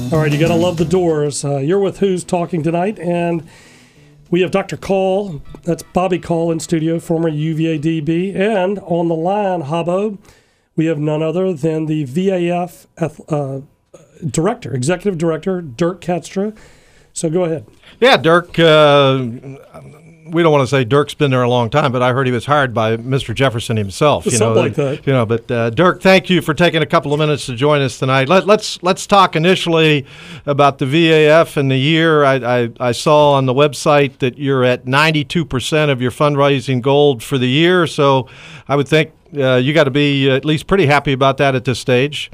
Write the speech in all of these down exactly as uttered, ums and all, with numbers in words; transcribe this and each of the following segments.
All right, you got to love the Doors. Uh, you're with Who's Talking tonight, and we have Doctor Call. That's Bobby Call in studio, former U V A D B. And on the line, Habbo, we have none other than the V A F uh, director, executive director, Dirk Katstra. So go ahead. Yeah, Dirk, uh, we don't want to say Dirk's been there a long time, but I heard he was hired by Mister Jefferson himself. You Something know, like that. You know, but uh, Dirk, thank you for taking a couple of minutes to join us tonight. Let, let's let's talk initially about the V A F and the year. I, I, I saw on the website that you're at ninety-two percent of your fundraising goal for the year, so I would think uh, you got to be at least pretty happy about that at this stage.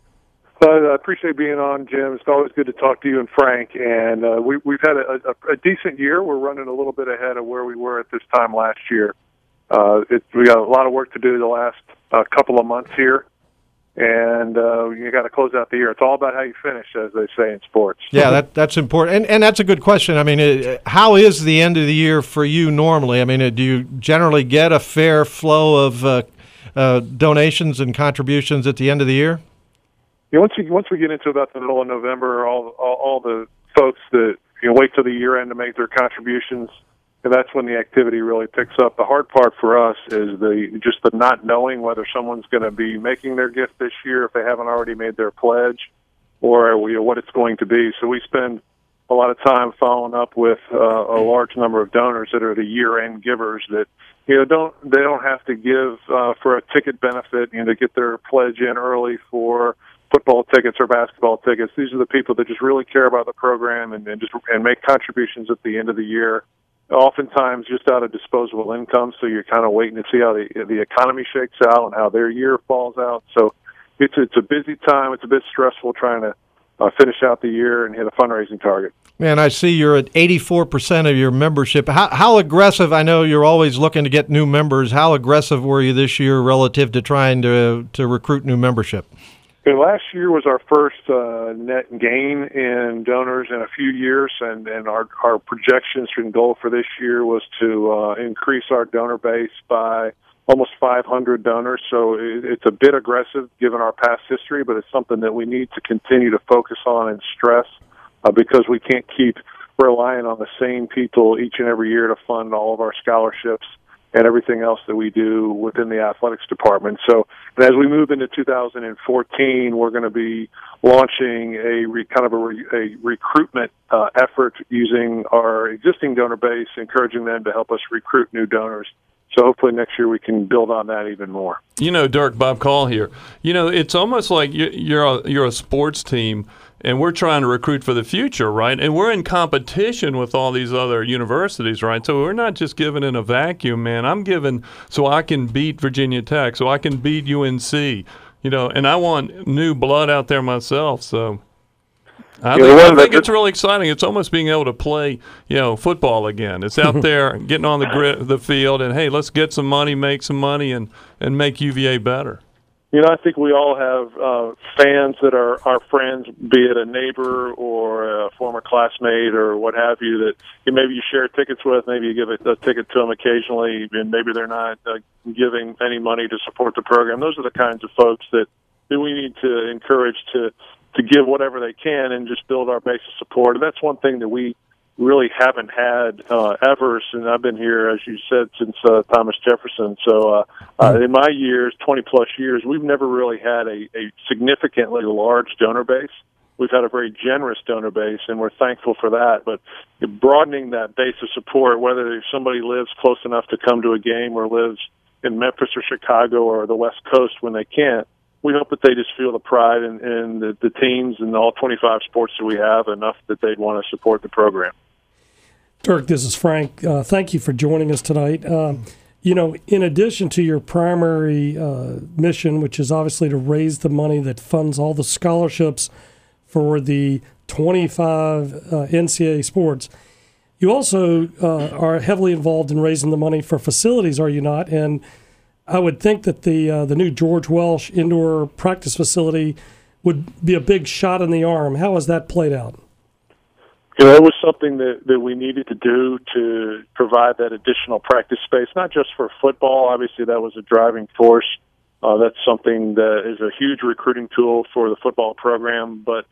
I appreciate being on, Jim. It's always good to talk to you and Frank. And uh, we, we've had a, a, a decent year. We're running a little bit ahead of where we were at this time last year. Uh, it, we got a lot of work to do the last uh, couple of months here. And uh, you got to close out the year. It's all about how you finish, as they say in sports. Yeah, that that's important. And, and that's a good question. I mean, it, how is the end of the year for you normally? I mean, do you generally get a fair flow of uh, uh, donations and contributions at the end of the year? You know, once you once we get into about the middle of November, all all, all the folks that you know wait till the year end to make their contributions, and that's when the activity really picks up. The hard part for us is the just the not knowing whether someone's going to be making their gift this year if they haven't already made their pledge, or you know, what it's going to be. So we spend a lot of time following up with uh, a large number of donors that are the year end givers that. You know, don't they don't have to give uh, for a ticket benefit, you know, to get their pledge in early for football tickets or basketball tickets. These are the people that just really care about the program and, and just and make contributions at the end of the year. Oftentimes, just out of disposable income, so you're kind of waiting to see how the the economy shakes out and how their year falls out. So it's it's a busy time. It's a bit stressful trying to uh, finish out the year and hit a fundraising target. Man, I see you're at eighty-four percent of your membership. How, how aggressive, I know you're always looking to get new members, how aggressive were you this year relative to trying to to recruit new membership? And last year was our first uh, net gain in donors in a few years, and, and our, our projections and goal for this year was to uh, increase our donor base by almost five hundred donors. So it, it's a bit aggressive given our past history, but it's something that we need to continue to focus on and stress. Uh, because we can't keep relying on the same people each and every year to fund all of our scholarships and everything else that we do within the athletics department. So as we move into two thousand fourteen, we're going to be launching a re, kind of a, re, a recruitment uh, effort using our existing donor base, encouraging them to help us recruit new donors. So hopefully next year we can build on that even more. You know, Dirk, Bob Call here. You know, it's almost like you're a, you're a sports team, and we're trying to recruit for the future, right? And we're in competition with all these other universities, right? So we're not just giving in a vacuum, man. I'm giving so I can beat Virginia Tech, so I can beat U N C, you know, and I want new blood out there myself, so I yeah, think, I think that, it's really exciting. It's almost being able to play, you know, football again. It's out there getting on the grid, the field, and, hey, let's get some money, make some money, and, and make U V A better. You know, I think we all have uh, fans that are our friends, be it a neighbor or a former classmate or what have you, that you, maybe you share tickets with, maybe you give a, a ticket to them occasionally, and maybe they're not uh, giving any money to support the program. Those are the kinds of folks that, that we need to encourage to, to give whatever they can and just build our base of support. And that's one thing that we really haven't had uh, ever since I've been here, as you said, since uh, Thomas Jefferson. So uh, uh, in my years, twenty-plus years, we've never really had a, a significantly large donor base. We've had a very generous donor base, and we're thankful for that. But broadening that base of support, whether somebody lives close enough to come to a game or lives in Memphis or Chicago or the West Coast when they can't, we hope that they just feel the pride in, in the, the teams and all twenty-five sports that we have enough that they'd want to support the program. Dirk, this is Frank. Uh, thank you for joining us tonight. Uh, you know, in addition to your primary uh, mission, which is obviously to raise the money that funds all the scholarships for the twenty-five uh, N C double A sports, you also uh, are heavily involved in raising the money for facilities, are you not? And I would think that the uh, the new George Welsh indoor practice facility would be a big shot in the arm. How has that played out? You know, it was something that, that we needed to do to provide that additional practice space, not just for football. Obviously, that was a driving force. Uh, that's something that is a huge recruiting tool for the football program. But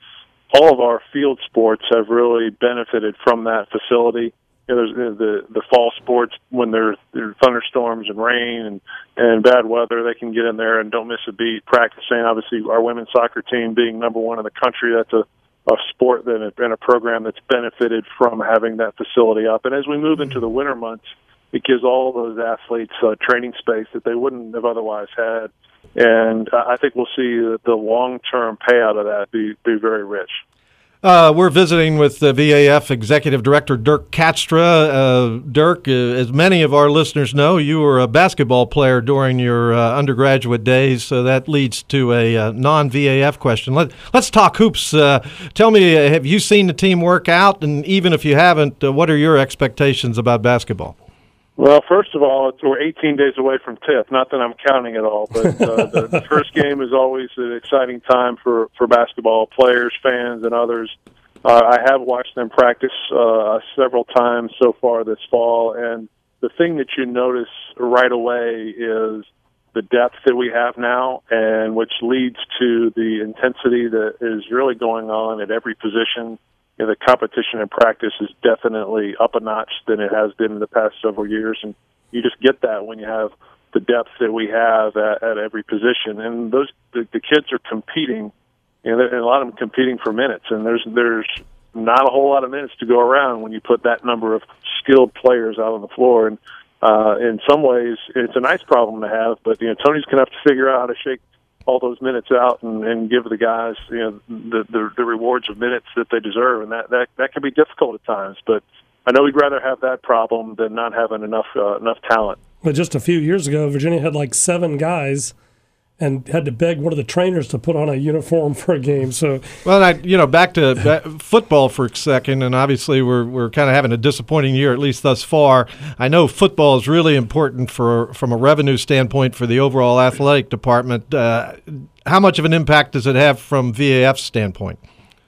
all of our field sports have really benefited from that facility. You know, there's the the fall sports when there's there thunderstorms and rain and, and bad weather, they can get in there and don't miss a beat practicing. Obviously, our women's soccer team being number one in the country, that's a, a sport that and a program that's benefited from having that facility up. And as we move into the winter months, it gives all those athletes uh, training space that they wouldn't have otherwise had. And I think we'll see the, the long-term payout of that be, be very rich. Uh, we're visiting with the V A F Executive Director Dirk Katstra. Uh, Dirk, uh, as many of our listeners know, you were a basketball player during your uh, undergraduate days, so that leads to a uh, non-V A F question. Let, let's talk hoops. Uh, tell me, uh, have you seen the team work out? And even if you haven't, uh, what are your expectations about basketball? Well, first of all, it's, we're eighteen days away from T I F. Not that I'm counting at all, but uh, the, the first game is always an exciting time for, for basketball players, fans, and others. Uh, I have watched them practice uh, several times so far this fall, and the thing that you notice right away is the depth that we have now, and which leads to the intensity that is really going on at every position. You know, the competition in practice is definitely up a notch than it has been in the past several years, and you just get that when you have the depth that we have at, at every position. And those the, the kids are competing, you know, and a lot of them competing for minutes, and there's there's not a whole lot of minutes to go around when you put that number of skilled players out on the floor. And uh, in some ways, it's a nice problem to have, but you know, Tony's going to have to figure out how to shake all those minutes out and, and give the guys, you know, the, the the rewards of minutes that they deserve, and that, that that can be difficult at times. But I know we'd rather have that problem than not having enough uh, enough talent. But just a few years ago, Virginia had like seven guys and had to beg one of the trainers to put on a uniform for a game. So, well, I, you know, back to back, football for a second, and obviously we're we're kind of having a disappointing year, at least thus far. I know football is really important for from a revenue standpoint for the overall athletic department. Uh, how much of an impact does it have from V A F's standpoint?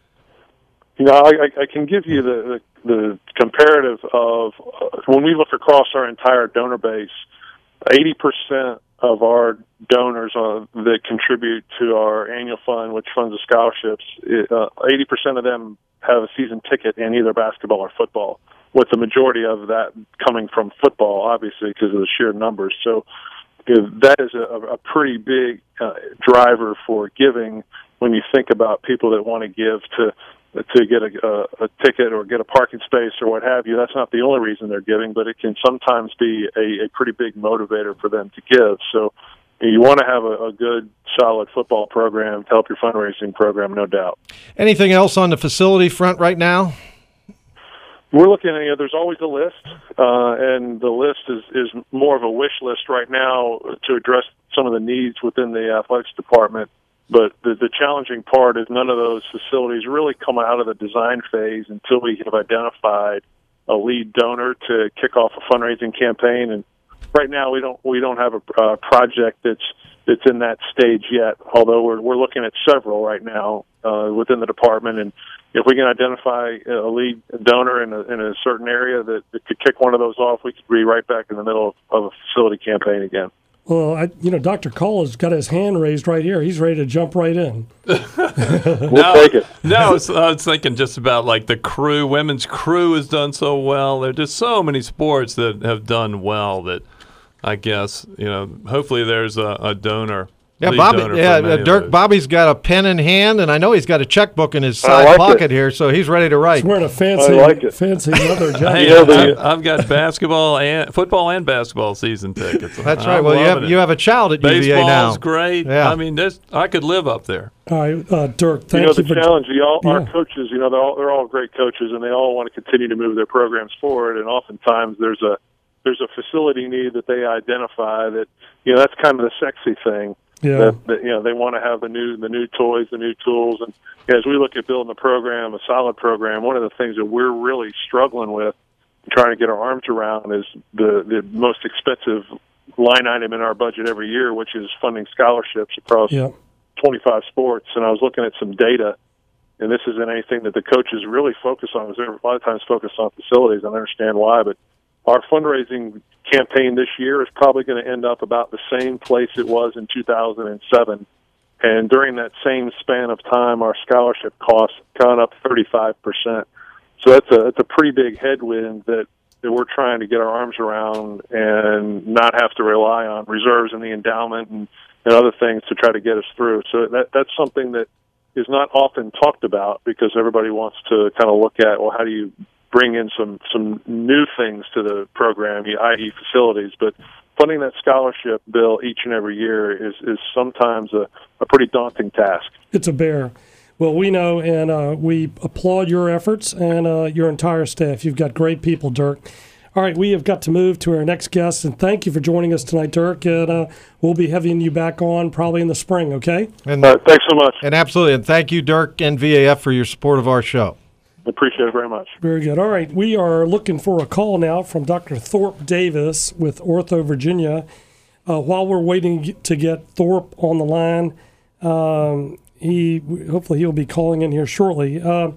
You know, I, I can give you the the, the comparative of uh, when we look across our entire donor base, eighty percent of our donors uh, that contribute to our annual fund, which funds the scholarships, uh, eighty percent of them have a season ticket in either basketball or football, with the majority of that coming from football, obviously, because of the sheer numbers. So you know, that is a, a pretty big uh, driver for giving when you think about people that want to give to to get a, a, a ticket or get a parking space or what have you. That's not the only reason they're giving, but it can sometimes be a, a pretty big motivator for them to give. So you want to have a, a good, solid football program to help your fundraising program, no doubt. Anything else on the facility front right now? We're looking at, you know, there's always a list, uh, and the list is, is more of a wish list right now to address some of the needs within the athletics department. But the, the challenging part is none of those facilities really come out of the design phase until we have identified a lead donor to kick off a fundraising campaign. And right now, we don't we don't have a uh, project that's that's in that stage yet. Although we're we're looking at several right now uh, within the department, and if we can identify a lead donor in a, in a certain area that, that could kick one of those off, we could be right back in the middle of, of a facility campaign again. Well, I, you know, Doctor Cole has got his hand raised right here. He's ready to jump right in. We'll no, take it. No, I was, I was thinking just about like the crew. Women's crew has done so well. There are just so many sports that have done well that I guess, you know, hopefully there's a, a donor. Yeah, lead Bobby. donor for Yeah, many uh, of Dirk. those. Bobby's got a pen in hand, and I know he's got a checkbook in his I side like pocket it. here, so he's ready to write. He's wearing a fancy, I like it. fancy leather jacket. Hey, You know, I've, the- I've got basketball and football and basketball season tickets. That's I'm right. Well, you have loving it. you have a child at U V A Baseball's now. great. Yeah. I mean, this, I could live up there. All right, uh, Dirk, You thank know, you, the for challenge, you all, our Yeah. coaches, you know, they're all, they're all great coaches, and they all want to continue to move their programs forward. And oftentimes there's a there's a facility need that they identify that, you know, that's kind of the sexy thing. Yeah. That, that you know, they want to have the new the new toys, the new tools. And as we look at building a program, a solid program, one of the things that we're really struggling with, trying to get our arms around, is the the most expensive line item in our budget every year, which is funding scholarships across Yeah. twenty-five sports. And I was looking at some data, and this isn't anything that the coaches really focus on, because they're a lot of times focused on facilities. I understand why, but our fundraising campaign this year is probably going to end up about the same place it was in two thousand seven And during that same span of time, our scholarship costs gone up thirty-five percent. So that's a, that's a pretty big headwind that, that we're trying to get our arms around and not have to rely on reserves in the endowment and, and other things to try to get us through. So that that's something that is not often talked about because everybody wants to kind of look at, well, how do you bring in some, some new things to the program, that is facilities. But funding that scholarship bill each and every year is, is sometimes a, a pretty daunting task. It's a bear. Well, we know, and uh, we applaud your efforts and uh, your entire staff. You've got great people, Dirk. All right, we have got to move to our next guest, and thank you for joining us tonight, Dirk. And uh, we'll be having you back on probably in the spring, okay? And, uh, thanks so much. And absolutely, and thank you, Dirk and V A F, for your support of our show. Appreciate it very much. Very good. All right, we are looking for a call now from Doctor Thorpe Davis with Ortho Virginia. Uh, while we're waiting to get Thorpe on the line, um, he hopefully he'll be calling in here shortly. Uh,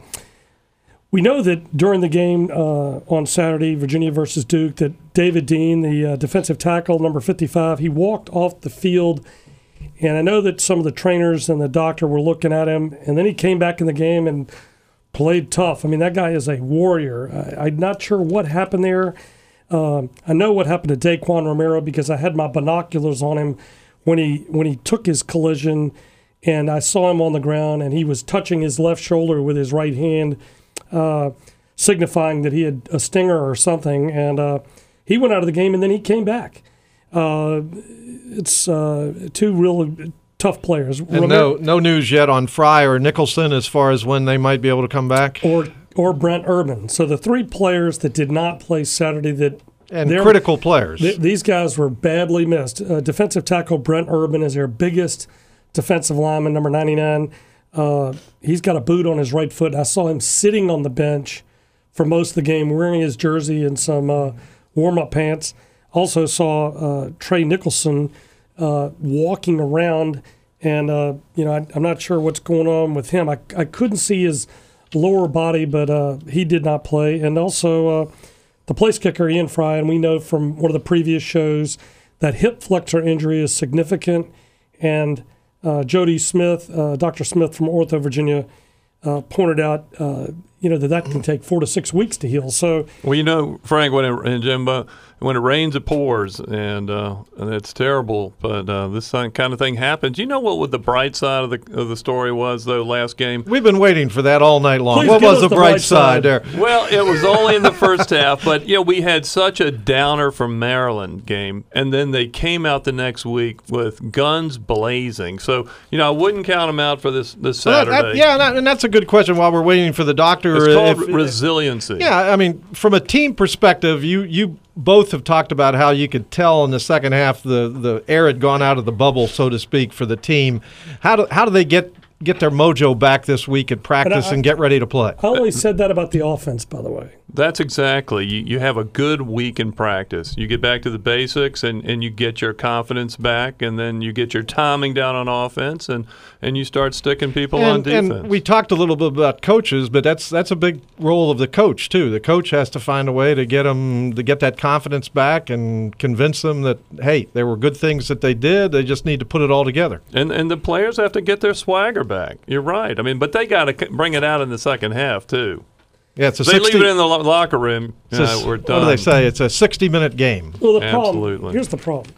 we know that during the game uh, on Saturday, Virginia versus Duke, that David Dean, the uh, defensive tackle, number fifty-five, he walked off the field. And I know that some of the trainers and the doctor were looking at him, and then he came back in the game and played tough. I mean, that guy is a warrior. I, I'm not sure what happened there. Um, I know what happened to Daquan Romero because I had my binoculars on him when he when he took his collision, and I saw him on the ground, and he was touching his left shoulder with his right hand, uh, signifying that he had a stinger or something. And uh, he went out of the game, and then he came back. Uh, it's uh, two really tough players. And no, no news yet on Fry or Nicholson as far as when they might be able to come back? Or or Brent Urban. So the three players that did not play Saturday that and critical players. Th- these guys were badly missed. Uh, defensive tackle Brent Urban is their biggest defensive lineman, number ninety-nine. Uh, he's got a boot on his right foot. I saw him sitting on the bench for most of the game, wearing his jersey and some uh, warm-up pants. Also saw uh, Trey Nicholson uh, walking around, and uh, you know I, I'm not sure what's going on with him. I, I couldn't see his lower body, but uh, he did not play. And also uh, the place kicker, Ian Fry, and we know from one of the previous shows that hip flexor injury is significant. And uh, Jody Smith, uh, Doctor Smith from Ortho Virginia, uh, pointed out uh, you know that that can take four to six weeks to heal. So well, you know, Frank, when it, and Jimbo, when it rains, it pours, and uh, and it's terrible. But uh, this kind of thing happens. You know what? What the bright side of the of the story was, though, last game. We've been waiting for that all night long. Please what was the, the bright, bright side, side there? Well, it was only in the first half, but you know we had such a downer from Maryland game, and then they came out the next week with guns blazing. So you know I wouldn't count them out for this this Saturday. Well, that, that, yeah, that, and that's a good question. While we're waiting for the doctor, it's called if, resiliency. Yeah, I mean, from a team perspective, you you both have talked about how you could tell in the second half the, the air had gone out of the bubble, so to speak, for the team. How do how do they get get their mojo back this week at practice and, I, and get ready to play? I only said that about the offense, by the way. That's exactly. You, you have a good week in practice. You get back to the basics, and, and you get your confidence back, and then you get your timing down on offense, and, and you start sticking people and, on defense. And we talked a little bit about coaches, but that's that's a big role of the coach too. The coach has to find a way to get them to get that confidence back and convince them that, hey, there were good things that they did. They just need to put it all together. And and the players have to get their swagger back. You're right. I mean, but they got to bring it out in the second half too. Yeah, it's a they sixty, leave it in the lo- locker room. A, uh, we're done. What do they say? It's a sixty-minute game. Well, the Absolutely. problem, here's the problem.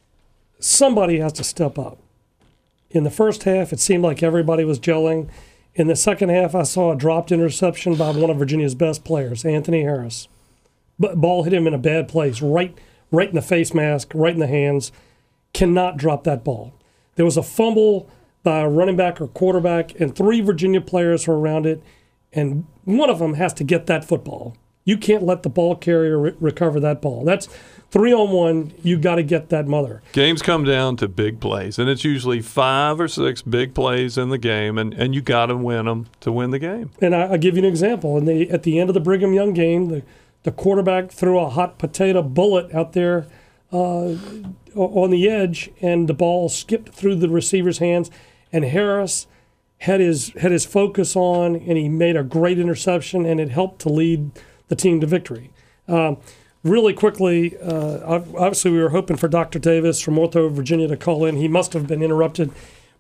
Somebody has to step up. In the first half, it seemed like everybody was gelling. In the second half, I saw a dropped interception by one of Virginia's best players, Anthony Harris. But ball hit him in a bad place, right, right in the face mask, right in the hands. Cannot drop that ball. There was a fumble by a running back or quarterback, and three Virginia players were around it, and one of them has to get that football. You can't let the ball carrier re- recover that ball. That's three on one. You got to get that mother. Games come down to big plays, and it's usually five or six big plays in the game, and, and you got to win them to win the game. And I, I'll give you an example. And the, at the end of the Brigham Young game, the, the quarterback threw a hot potato bullet out there uh, on the edge, and the ball skipped through the receiver's hands, and Harris had his had his focus on, and he made a great interception, and it helped to lead the team to victory. Um, really quickly, uh, obviously we were hoping for Doctor Davis from Ortho Virginia to call in. He must have been interrupted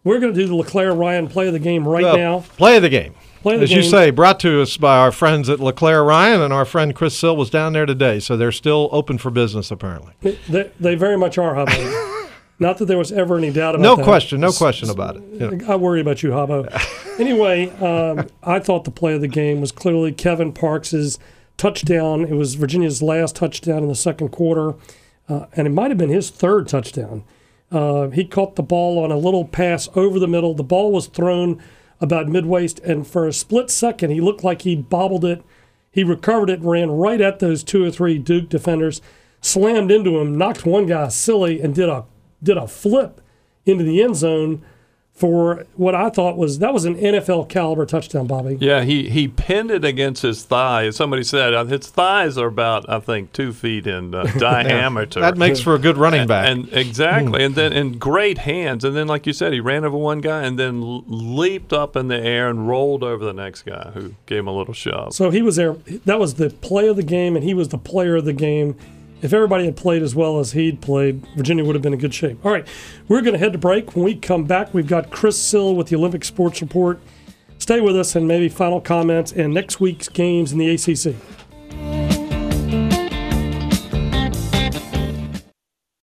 we're going to do the LeClaire Ryan play of the game right Well, now. Play of the game. Play of the As game. you say, brought to us by our friends at LeClaire Ryan, and our friend Chris Sill was down there today, so they're still open for business apparently. They, they very much are, Hubbo. Not that there was ever any doubt about No that. question, no question about it. You know. I worry about you, Hubbo. Anyway, um, I thought the play of the game was clearly Kevin Parks' touchdown. It was Virginia's last touchdown in the second quarter, uh, and it might have been his third touchdown. Uh, he caught the ball on a little pass over the middle. The ball was thrown about mid-waist, and for a split second, he looked like he bobbled it. He recovered it and ran right at those two or three Duke defenders, slammed into him, knocked one guy silly, and did a did a flip into the end zone for what I thought was that was an N F L caliber touchdown, Bobby. Yeah, he, he pinned it against his thigh. Somebody said uh, his thighs are about, I think, two feet in uh, diameter. That makes for a good running back. And, and exactly, and then and great hands. And then, like you said, he ran over one guy and then l- leaped up in the air and rolled over the next guy who gave him a little shove. So he was there. That was the play of the game, and he was the player of the game. If everybody had played as well as he'd played, Virginia would have been in good shape. All right, we're going to head to break. When we come back, we've got Chris Sill with the Olympic Sports Report. Stay with us and maybe final comments and next week's games in the A C C.